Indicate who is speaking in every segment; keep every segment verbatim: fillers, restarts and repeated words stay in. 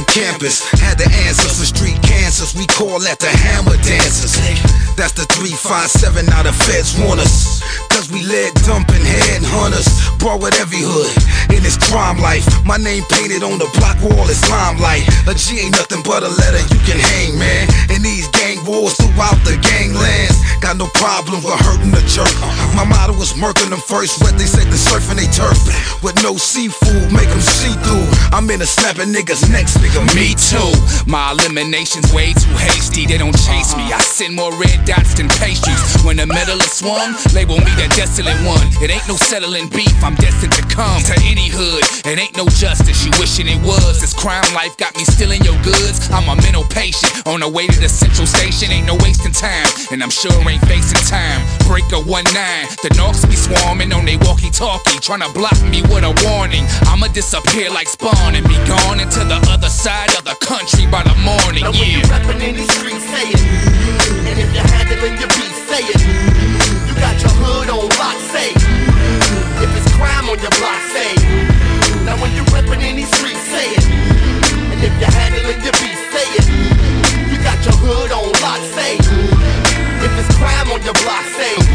Speaker 1: campus. Had the answers for street cancers, we call that the hammer dancers. That's the three five seven, now the feds want us. Cause we lead dumping head hunters. Brought with every hood in this crime life. My name painted on the block wall is limelight. A G ain't nothing but a letter you can hang, man. In these gang wars throughout the ganglands, got no problem with hurting the jerk. My motto was murking them first, what they said the surfing they turf. With no seafood, make them see through. I'm in a snapping niggas next, nigga.
Speaker 2: Me too. My elimination's way too hasty. They don't chase me. I send more red dots than pastries. When the medal is swung, label me the desolate one. It ain't no settling beef. I'm destined to come to any hood. It ain't no justice. You wishing it was. This crime life got me stealing your goods. I'm a mental patient on the way to the central station. Ain't no wasting time, and I'm sure ain't facing time. Breaker one nine. The Norks be swarming on they walkie-talkie, trying to block me with a warning. I'ma disappear like Spawn and be gone into the other side of the country by the morning.
Speaker 3: Now
Speaker 2: yeah.
Speaker 3: When you rapping in these streets, say it. And if you're handling your beat, say it. You got your hood on lock, say it. If it's crime on your block, say it. Now when you rapping in these streets, say it. And if you're handling your beat, say it. You got your hood on lock, say it. If it's crime on your block, say it.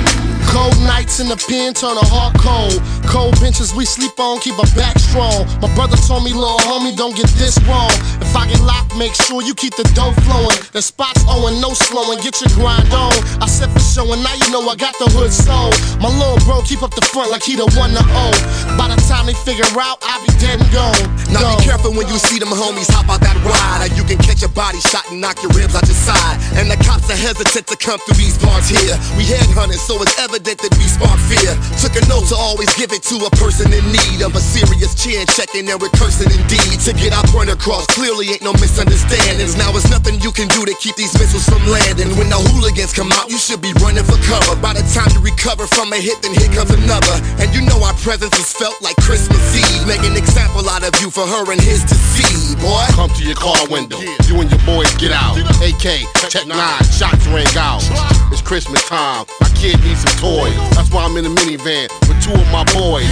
Speaker 4: Cold nights in the pen turn a heart cold. Cold benches we sleep on, keep our back strong. My brother told me, little homie, don't get this wrong. If I get locked, make sure you keep the dough flowing. The spots owing, no slowing, get your grind on. I said for sure, and now you know I got the hood sold. My little bro keep up the front like he the one to owe. By the time they figure out, I be dead and gone.
Speaker 5: Now be careful when you see them homies hop out that ride, or you can catch a body shot and knock your ribs out your side. And the cops are hesitant to come through these parts here. We headhunters, so it's evident that we spark fear. Took a note to always give it to a person in need of a serious chin checking and recursing indeed. To get our point across, clearly ain't no misunderstandings. Now it's nothing you can do to keep these missiles from landing. When the hooligans come out, you should be running for cover. By the time you recover from a hit, then here comes another. And you know our presence is felt like Christmas Eve. Make an example out of you for her and his to see, boy.
Speaker 4: Come to your car window, you and your boys get out. A K, Tech nine, shots ring out. It's Christmas time, my kid needs some toys. That's why I'm in a minivan with two of my boys.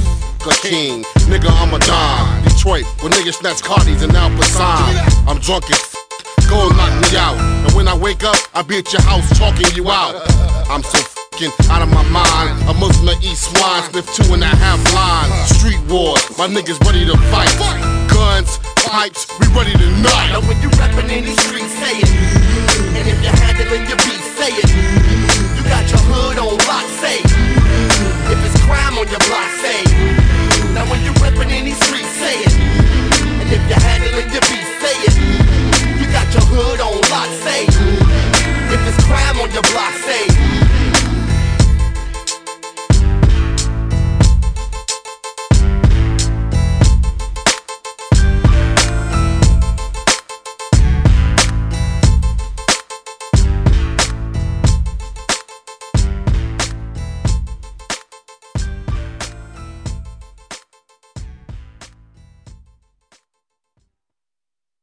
Speaker 4: A king, nigga, I'm a dime. Detroit, where niggas snatch Cardis and now Passan. I'm drunk as f, go knock me out. And when I wake up, I be at your house talking you out. I'm so f***ing out of my mind. A Muslim to eat swine, sniff two and a half lines. Street wars, my niggas ready to fight. Guns, pipes, we ready to nut.
Speaker 3: Now when you rapping in these streets, say it. And if you're handling your beat, say it. You got your hood on lock, say it. If it's crime on your block, say it. Now when you rapping in these streets, say it. And if you're handling your beat, say it. You got your hood on lock, say it. If it's crime on your block,